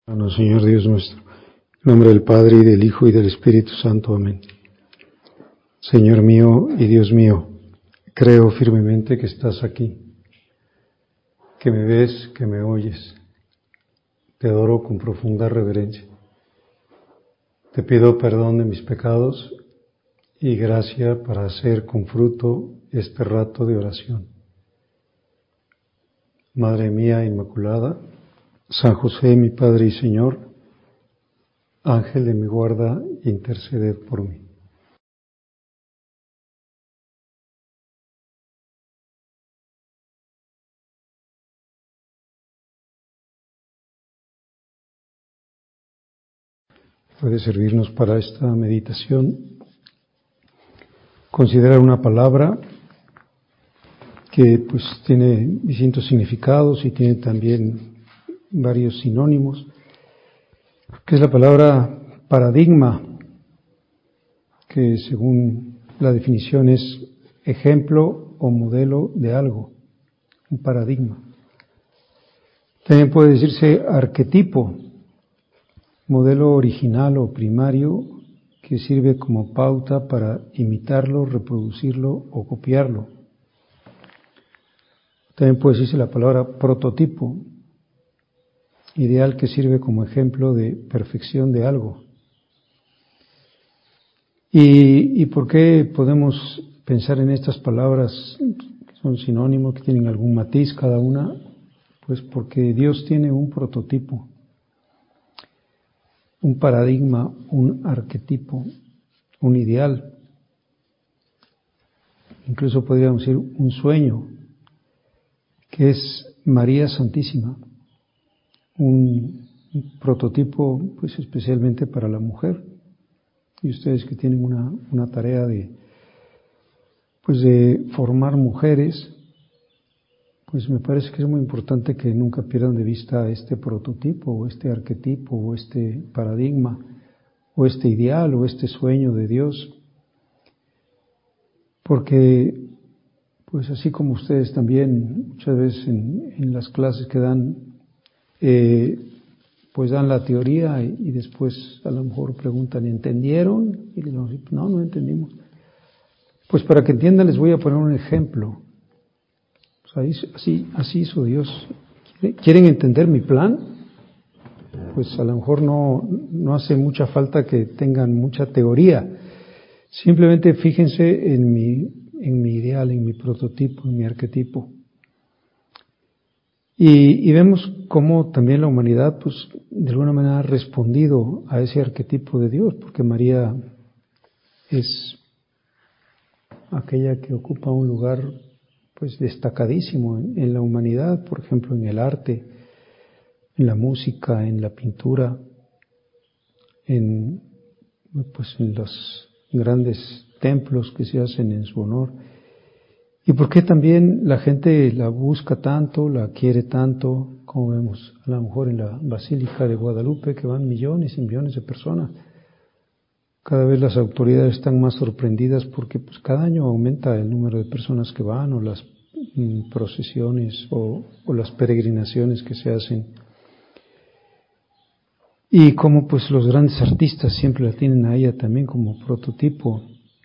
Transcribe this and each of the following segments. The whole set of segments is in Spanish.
Señor Dios nuestro, en nombre del Padre, y del Hijo, y del Espíritu Santo. Amén. Señor mío y Dios mío, creo firmemente que estás aquí, que me ves, que me oyes. Te adoro con profunda reverencia. Te pido perdón de mis pecados y gracia para hacer con fruto este rato de oración. Madre mía Inmaculada, San José, mi Padre y Señor, Ángel de mi guarda, interceded por mí. Puede servirnos para esta meditación considerar una palabra que pues tiene distintos significados y tiene también varios sinónimos, que es la palabra paradigma, que según la definición es ejemplo o modelo de algo, un paradigma. También puede decirse arquetipo, modelo original o primario que sirve como pauta para imitarlo, reproducirlo o copiarlo. También puede decirse la palabra prototipo, ideal que sirve como ejemplo de perfección de algo. ¿Y por qué podemos pensar en estas palabras que son sinónimos, que tienen algún matiz cada una? Pues porque Dios tiene un prototipo, un paradigma, un arquetipo, un ideal. Incluso podríamos decir un sueño, que es María Santísima, un prototipo pues especialmente para la mujer. Y ustedes que tienen una tarea de formar mujeres, pues me parece que es muy importante que nunca pierdan de vista este prototipo, o este arquetipo, o este paradigma, o este ideal, o este sueño de Dios. Porque, pues así como ustedes también, muchas veces en las clases que dan, pues dan la teoría y después a lo mejor preguntan, ¿entendieron? Y les dicen, no entendimos. Pues para que entiendan les voy a poner un ejemplo. Pues así hizo Dios. ¿Quieren entender mi plan? Pues a lo mejor no hace mucha falta que tengan mucha teoría. Simplemente fíjense en mi ideal, en mi prototipo, en mi arquetipo. Y vemos cómo también la humanidad, pues, de alguna manera ha respondido a ese arquetipo de Dios, porque María es aquella que ocupa un lugar, pues, destacadísimo en la humanidad, por ejemplo, en el arte, en la música, en la pintura, en los grandes templos que se hacen en su honor. ¿Y por qué también la gente la busca tanto, la quiere tanto, como vemos a lo mejor en la Basílica de Guadalupe, que van millones y millones de personas? Cada vez las autoridades están más sorprendidas porque pues cada año aumenta el número de personas que van, o las procesiones o las peregrinaciones que se hacen. Y como pues los grandes artistas siempre la tienen a ella también como prototipo.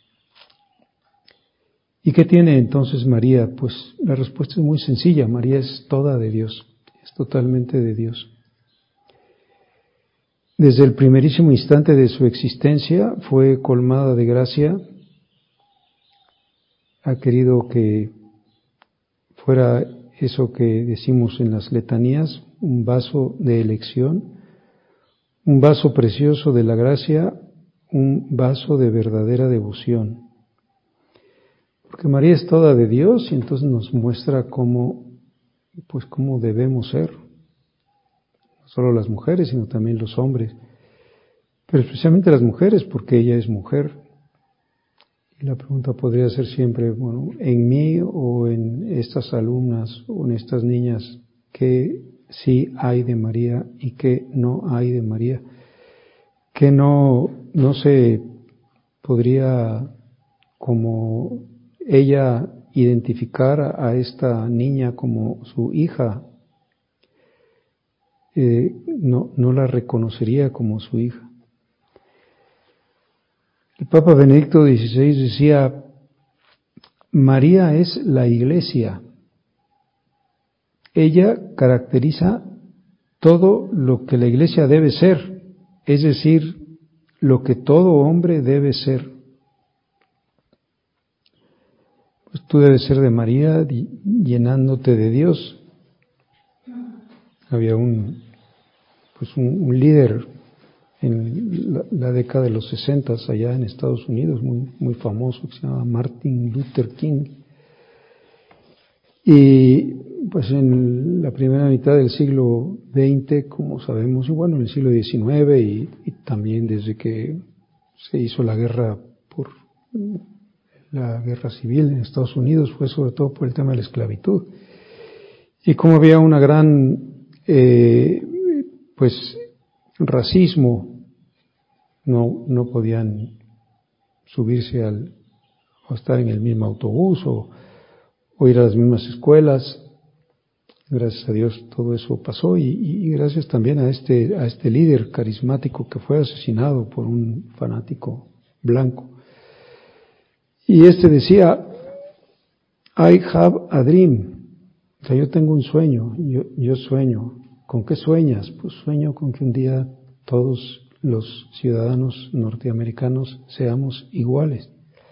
¿Y qué tiene entonces María? Pues la respuesta es muy sencilla. María es toda de Dios, es totalmente de Dios. Desde el primerísimo instante de su existencia fue colmada de gracia. Ha querido que fuera eso que decimos en las letanías, un vaso de elección, un vaso precioso de la gracia, un vaso de verdadera devoción. Porque María es toda de Dios y entonces nos muestra cómo debemos ser. No solo las mujeres, sino también los hombres. Pero especialmente las mujeres, porque ella es mujer. Y la pregunta podría ser siempre, en mí o en estas alumnas o en estas niñas, ¿qué sí hay de María y qué no hay de María? ¿Qué no se podría como ella identificar a esta niña como su hija? no la reconocería como su hija. El Papa Benedicto XVI decía, María es la Iglesia. Ella caracteriza todo lo que la Iglesia debe ser, es decir, lo que todo hombre debe ser. Pues tú debes ser de María llenándote de Dios. Había un líder en la década de los 60 allá en Estados Unidos, muy famoso, que se llama Martin Luther King. Y pues en la primera mitad del siglo XX, como sabemos, y bueno, en el siglo XIX y también desde que se hizo la guerra civil en Estados Unidos, fue sobre todo por el tema de la esclavitud. Y como había una gran, racismo, no podían subirse o estar en el mismo autobús o ir a las mismas escuelas. Gracias a Dios todo eso pasó y gracias también a este líder carismático que fue asesinado por un fanático blanco. Y decía, I have a dream. O sea, yo tengo un sueño, yo sueño. ¿Con qué sueñas? Pues sueño con que un día todos los ciudadanos norteamericanos seamos iguales.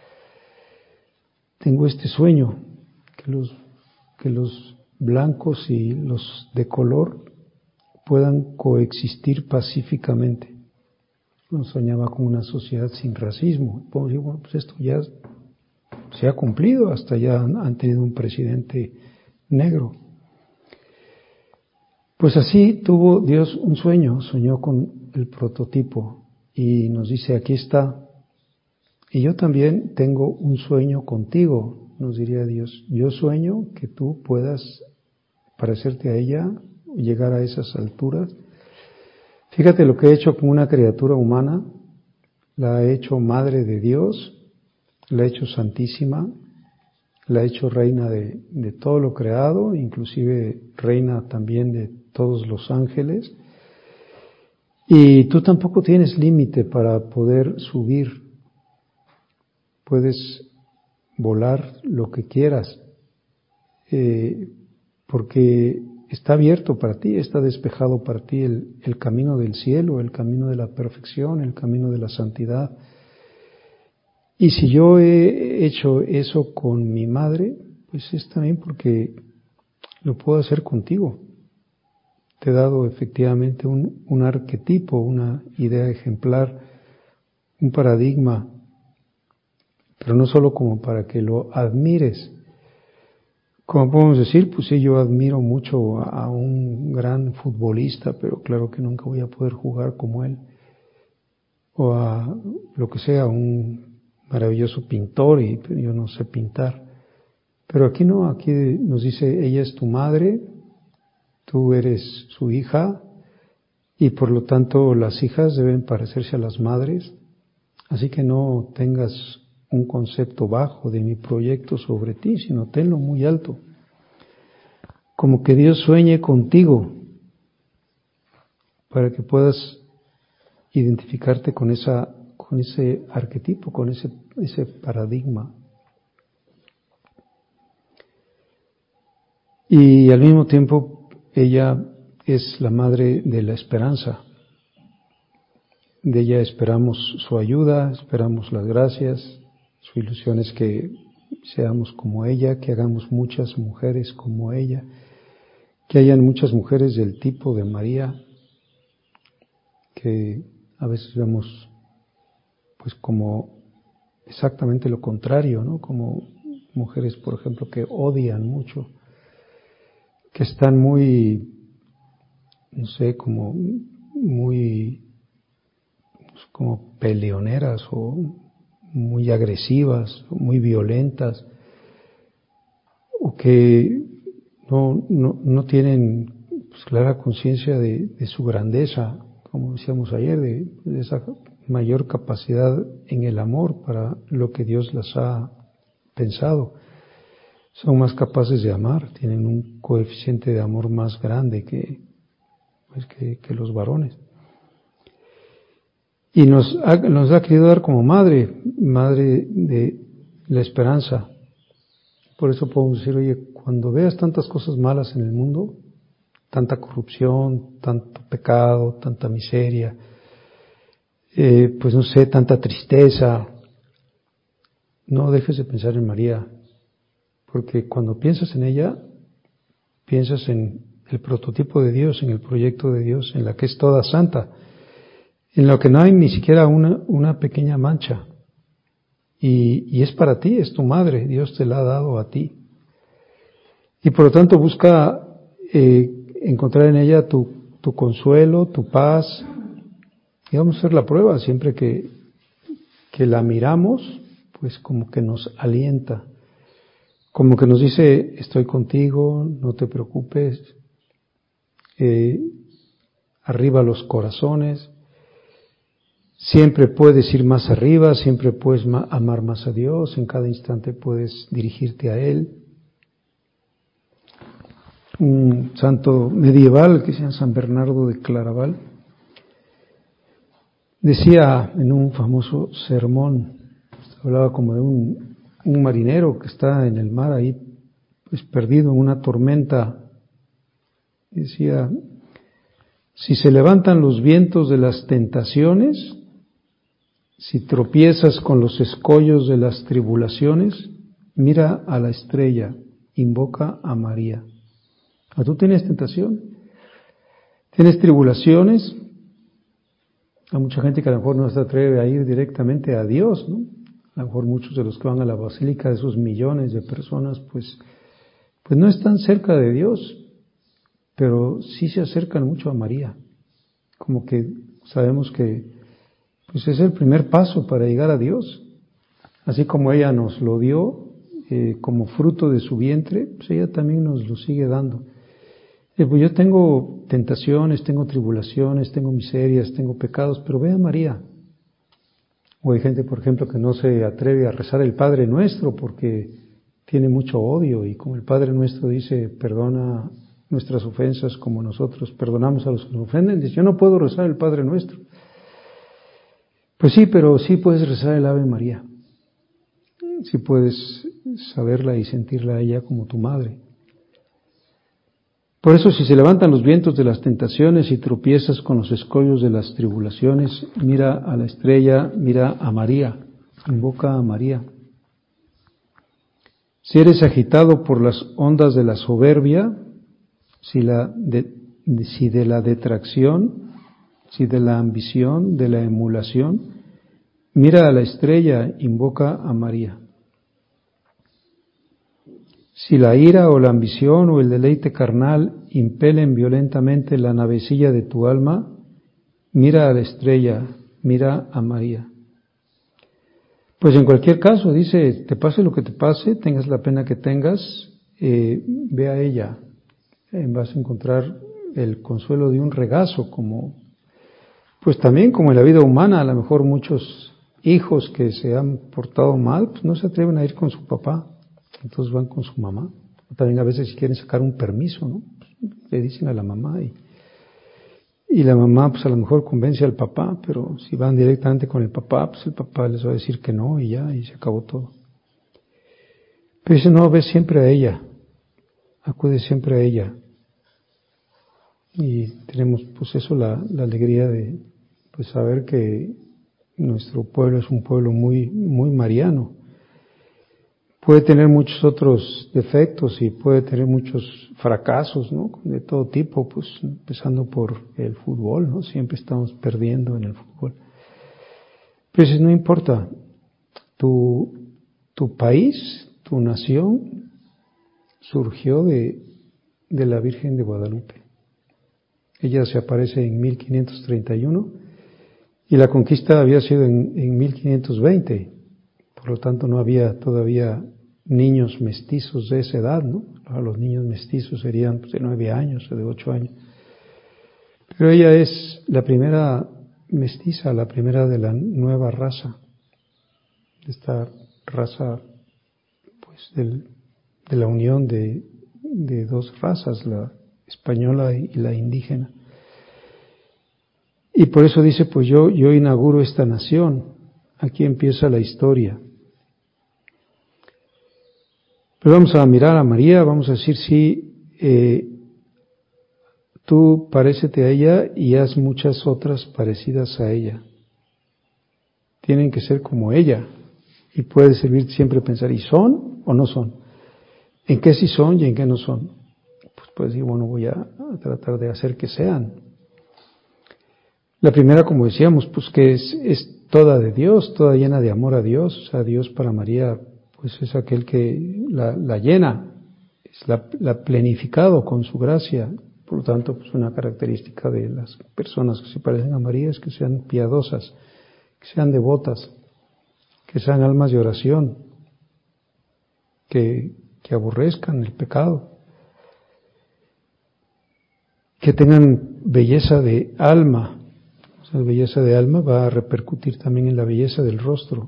Tengo este sueño, que los blancos y los de color puedan coexistir pacíficamente. Uno soñaba con una sociedad sin racismo. Bueno, pues esto ya se ha cumplido, hasta ya han tenido un presidente negro. Pues así tuvo Dios un sueño, soñó con el prototipo y nos dice, aquí está. Y yo también tengo un sueño contigo, nos diría Dios. Yo sueño que tú puedas parecerte a ella, llegar a esas alturas. Fíjate lo que he hecho con una criatura humana, la he hecho madre de Dios, la he hecho santísima, la he hecho reina de todo lo creado, inclusive reina también de todos los ángeles. Y tú tampoco tienes límite para poder subir. Puedes volar lo que quieras, porque está abierto para ti, está despejado para ti el camino del cielo, el camino de la perfección, el camino de la santidad. Y si yo he hecho eso con mi madre, pues es también porque lo puedo hacer contigo. Te he dado efectivamente un arquetipo, una idea ejemplar, un paradigma, pero no solo como para que lo admires. Como podemos decir, pues sí, yo admiro mucho a un gran futbolista, pero claro que nunca voy a poder jugar como él. O a lo que sea, un maravilloso pintor, y yo no sé pintar. Pero aquí no, aquí nos dice, ella es tu madre, tú eres su hija, y por lo tanto las hijas deben parecerse a las madres. Así que no tengas un concepto bajo de mi proyecto sobre ti, sino tenlo muy alto. Como que Dios sueñe contigo para que puedas identificarte con ese arquetipo, con ese paradigma. Y al mismo tiempo ella es la madre de la esperanza. De ella esperamos su ayuda, esperamos las gracias. Su ilusión es que seamos como ella, que hagamos muchas mujeres como ella, que hayan muchas mujeres del tipo de María, que a veces vemos pues como exactamente lo contrario, ¿no? Como mujeres, por ejemplo, que odian mucho, que están muy, no sé, como muy como peleoneras o muy agresivas, o muy violentas, o que no tienen pues, clara conciencia de su grandeza, como decíamos ayer, de esa mayor capacidad en el amor para lo que Dios las ha pensado. Son más capaces de amar, tienen un coeficiente de amor más grande que pues, que los varones. Y nos ha querido dar como madre de la esperanza. Por eso podemos decir, oye, cuando veas tantas cosas malas en el mundo, tanta corrupción, tanto pecado, tanta miseria, pues no sé, tanta tristeza, no dejes de pensar en María, porque cuando piensas en ella, piensas en el prototipo de Dios, en el proyecto de Dios, en la que es toda santa, en lo que no hay ni siquiera una pequeña mancha. Y es para ti, es tu madre, Dios te la ha dado a ti. Y por lo tanto busca encontrar en ella tu consuelo, tu paz. Y vamos a hacer la prueba, siempre que la miramos, pues como que nos alienta, como que nos dice, estoy contigo, no te preocupes, arriba los corazones, siempre puedes ir más arriba, siempre puedes amar más a Dios, en cada instante puedes dirigirte a Él. Un santo medieval que se llama San Bernardo de Claraval decía en un famoso sermón, hablaba como de un marinero que está en el mar ahí, pues perdido en una tormenta. Decía, si se levantan los vientos de las tentaciones, si tropiezas con los escollos de las tribulaciones, mira a la estrella, invoca a María. ¿Tú tienes tentación? ¿Tienes tribulaciones? Hay mucha gente que a lo mejor no se atreve a ir directamente a Dios, ¿no? A lo mejor muchos de los que van a la basílica, de esos millones de personas, pues no están cerca de Dios, pero sí se acercan mucho a María. Como que sabemos que pues es el primer paso para llegar a Dios. Así como ella nos lo dio como fruto de su vientre, pues ella también nos lo sigue dando. Pues yo tengo tentaciones, tengo tribulaciones, tengo miserias, tengo pecados, pero ve a María. O hay gente, por ejemplo, que no se atreve a rezar el Padre Nuestro porque tiene mucho odio, y como el Padre Nuestro dice, perdona nuestras ofensas como nosotros perdonamos a los que nos ofenden, dice, yo no puedo rezar el Padre Nuestro. Pues sí, pero sí puedes rezar el Ave María. Sí puedes saberla y sentirla a ella como tu madre. Por eso, si se levantan los vientos de las tentaciones y tropiezas con los escollos de las tribulaciones, mira a la estrella, mira a María, invoca a María. Si eres agitado por las ondas de la soberbia, si de la detracción, si de la ambición, de la emulación, mira a la estrella, invoca a María. Si la ira o la ambición o el deleite carnal impelen violentamente la navecilla de tu alma, mira a la estrella, mira a María. Pues en cualquier caso, dice, te pase lo que te pase, tengas la pena que tengas, ve a ella. Vas a encontrar el consuelo de un regazo, pues también como en la vida humana, a lo mejor muchos hijos que se han portado mal, pues no se atreven a ir con su papá. Entonces van con su mamá. También a veces si quieren sacar un permiso, ¿no? Pues le dicen a la mamá y la mamá pues a lo mejor convence al papá, pero si van directamente con el papá, pues el papá les va a decir que no y ya, y se acabó todo. Pero dice, no, ve siempre a ella, acude siempre a ella. Y tenemos pues eso, la alegría de pues saber que nuestro pueblo es un pueblo muy, muy mariano. Puede tener muchos otros defectos y puede tener muchos fracasos, ¿no? De todo tipo, pues empezando por el fútbol, ¿no? Siempre estamos perdiendo en el fútbol. Pero eso no importa. Tu país, tu nación, surgió de la Virgen de Guadalupe. Ella se aparece en 1531 y la conquista había sido en 1520. Por lo tanto, no había todavía niños mestizos de esa edad, ¿no? Los niños mestizos serían de 9 años o de 8 años. Pero ella es la primera mestiza, la primera de la nueva raza, de esta raza, pues, de la unión de dos razas, la española y la indígena. Y por eso dice, pues yo inauguro esta nación, aquí empieza la historia. Pero vamos a mirar a María, vamos a decir, sí, tú parécete a ella y haz muchas otras parecidas a ella. Tienen que ser como ella. Y puede servir siempre pensar, ¿y son o no son? ¿En qué sí son y en qué no son? Pues puedes decir, bueno, voy a tratar de hacer que sean. La primera, como decíamos, pues que es toda de Dios, toda llena de amor a Dios. O sea, Dios para María, pues es aquel que la llena, es la plenificado con su gracia. Por lo tanto, pues una característica de las personas que se parecen a María es que sean piadosas, que sean devotas, que sean almas de oración, que aborrezcan el pecado, que tengan belleza de alma. O sea, la belleza de alma va a repercutir también en la belleza del rostro.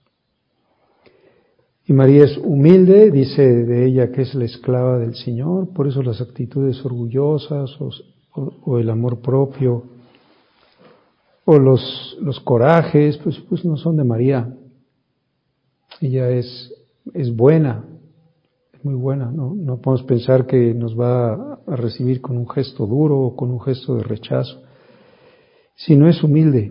Y María es humilde, dice de ella que es la esclava del Señor, por eso las actitudes orgullosas o el amor propio o los corajes, pues no son de María. Ella es buena, es muy buena, no podemos pensar que nos va a recibir con un gesto duro o con un gesto de rechazo, sino es humilde.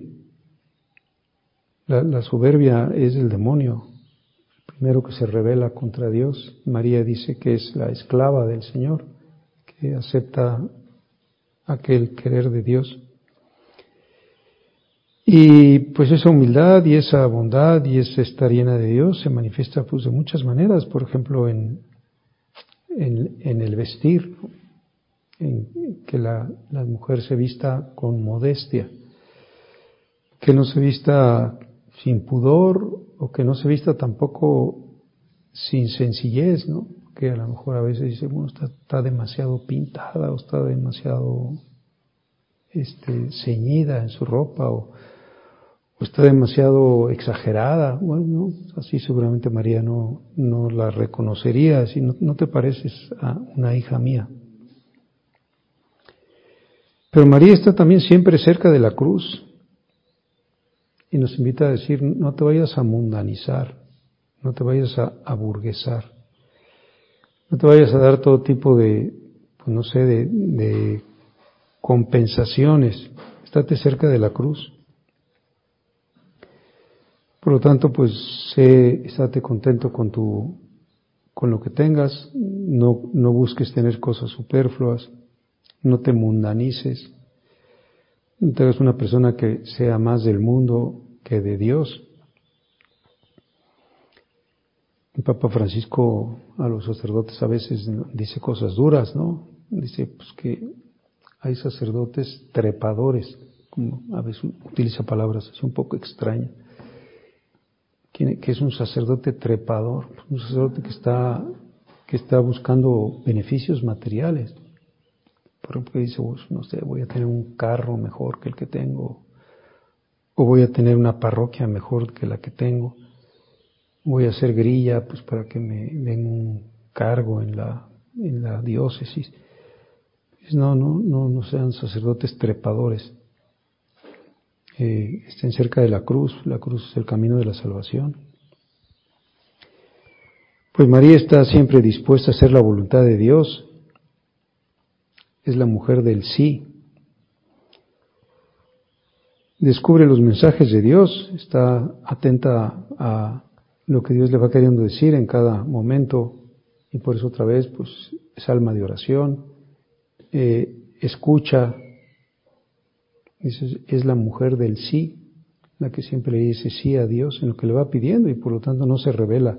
La soberbia es el demonio, el primero que se rebela contra Dios. María dice que es la esclava del Señor, que acepta aquel querer de Dios. Y pues esa humildad y esa bondad y esa estar llena de Dios se manifiesta pues de muchas maneras, por ejemplo en el vestir, en que la mujer se vista con modestia, que no se vista sin pudor o que no se vista tampoco sin sencillez, ¿no? Que a lo mejor a veces dice, bueno, está demasiado pintada o está demasiado ceñida en su ropa o está demasiado exagerada. Bueno, no, así seguramente María no la reconocería, si no te pareces a una hija mía. Pero María está también siempre cerca de la cruz y nos invita a decir, no te vayas a mundanizar, no te vayas a aburguesar, no te vayas a dar todo tipo de, pues no sé, de compensaciones, estate cerca de la cruz. Por lo tanto, pues estate contento con lo que tengas, no busques tener cosas superfluas, no te mundanices, no te hagas una persona que sea más del mundo que de Dios. El Papa Francisco a los sacerdotes a veces dice cosas duras, ¿no? Dice pues que hay sacerdotes trepadores, como a veces utiliza palabras así un poco extrañas. Que es un sacerdote trepador, un sacerdote que está buscando beneficios materiales. Por ejemplo, dice, no sé, voy a tener un carro mejor que el que tengo, o voy a tener una parroquia mejor que la que tengo, voy a hacer grilla pues para que me den un cargo en la diócesis. No sean sacerdotes trepadores. Estén cerca de la cruz es el camino de la salvación. Pues María está siempre dispuesta a hacer la voluntad de Dios, es la mujer del sí. Descubre los mensajes de Dios, está atenta a lo que Dios le va queriendo decir en cada momento y por eso otra vez pues es alma de oración, escucha, es la mujer del sí, la que siempre le dice sí a Dios en lo que le va pidiendo y por lo tanto no se rebela,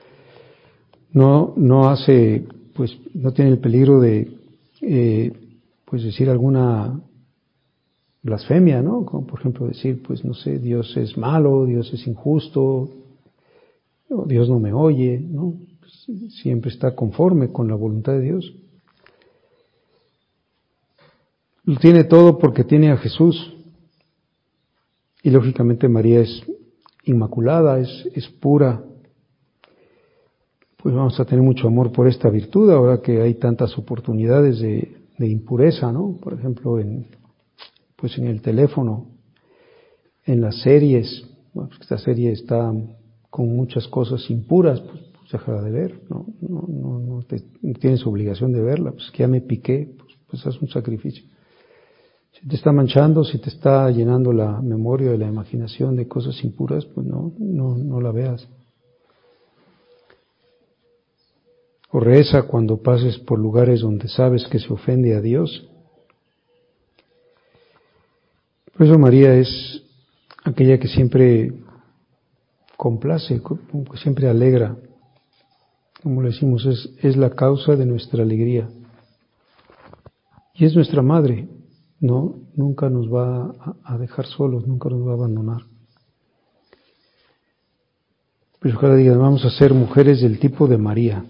no hace, pues no tiene el peligro de pues decir alguna blasfemia, ¿no? Como por ejemplo decir, pues no sé, Dios es malo, Dios es injusto, o Dios no me oye, ¿no? Pues, siempre está conforme con la voluntad de Dios. Lo tiene todo porque tiene a Jesús. Y lógicamente María es inmaculada, es pura. Pues vamos a tener mucho amor por esta virtud, ahora que hay tantas oportunidades de impureza, ¿no? Por ejemplo, pues en el teléfono, en las series. Bueno, pues esta serie está con muchas cosas impuras, pues déjala de ver, no tienes obligación de verla, pues que ya me piqué, pues haz un sacrificio. Si te está manchando, si te está llenando la memoria de la imaginación de cosas impuras, pues no la veas. O reza cuando pases por lugares donde sabes que se ofende a Dios. Por eso María es aquella que siempre complace, que siempre alegra. Como le decimos, es la causa de nuestra alegría. Y es nuestra madre, ¿no? Nunca nos va a dejar solos, nunca nos va a abandonar. Pero ojalá digan, vamos a ser mujeres del tipo de María.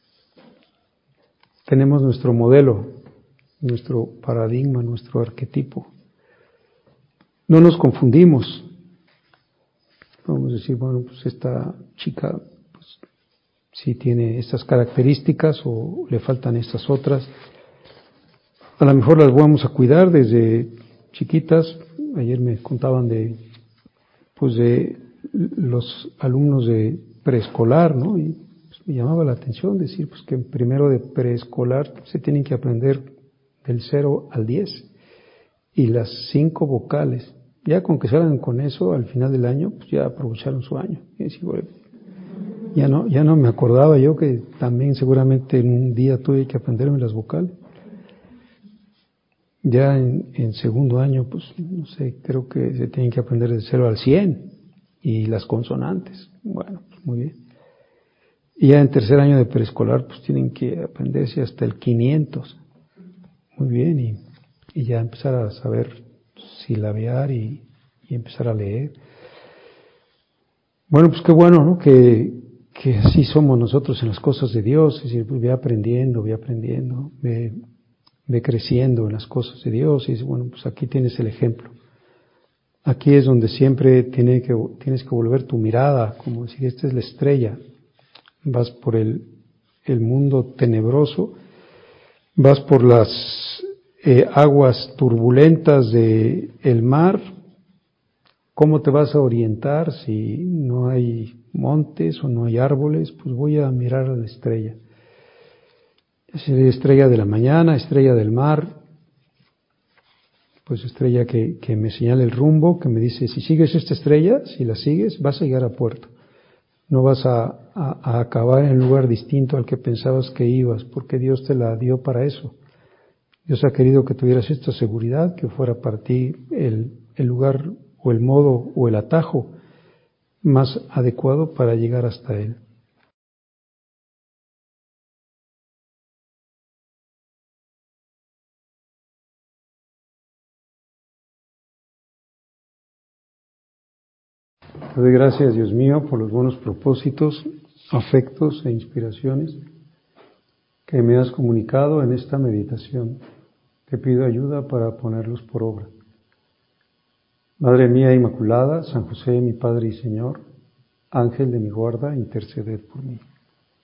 Tenemos nuestro modelo, nuestro paradigma, nuestro arquetipo. No nos confundimos. Vamos a decir, bueno, pues esta chica pues, sí tiene estas características o le faltan estas otras. A lo mejor las vamos a cuidar desde chiquitas. Ayer me contaban de los alumnos de preescolar, ¿no? Y pues, me llamaba la atención decir pues que en primero de preescolar se tienen que aprender del 0 al 10 y las 5 vocales. Ya con que salgan con eso al final del año, pues ya aprovecharon su año. Y decir, bueno, ya no me acordaba yo que también seguramente en un día tuve que aprenderme las vocales. Ya en segundo año, pues no sé, creo que se tienen que aprender del 0 al 100 y las consonantes. Bueno, pues muy bien. Y ya en tercer año de preescolar, pues tienen que aprenderse hasta el 500. Muy bien, y ya empezar a saber silabear y empezar a leer. Bueno, pues qué bueno, ¿no? Que así somos nosotros en las cosas de Dios, es decir, pues ve aprendiendo, ve creciendo en las cosas de Dios y dice, bueno, pues aquí tienes el ejemplo. Aquí es donde siempre tienes que volver tu mirada, como decir, esta es la estrella. Vas por el mundo tenebroso, vas por las aguas turbulentas del mar. ¿Cómo te vas a orientar si no hay montes o no hay árboles? Pues voy a mirar a la estrella. Es la estrella de la mañana, estrella del mar, pues estrella que me señala el rumbo, que me dice, si sigues esta estrella, si la sigues, vas a llegar a puerto. No vas a acabar en un lugar distinto al que pensabas que ibas, porque Dios te la dio para eso. Dios ha querido que tuvieras esta seguridad, que fuera para ti el lugar o el modo o el atajo más adecuado para llegar hasta Él. Te doy gracias, Dios mío, por los buenos propósitos, afectos e inspiraciones que me has comunicado en esta meditación. Te pido ayuda para ponerlos por obra. Madre mía Inmaculada, San José, mi Padre y Señor, Ángel de mi guarda, interceded por mí.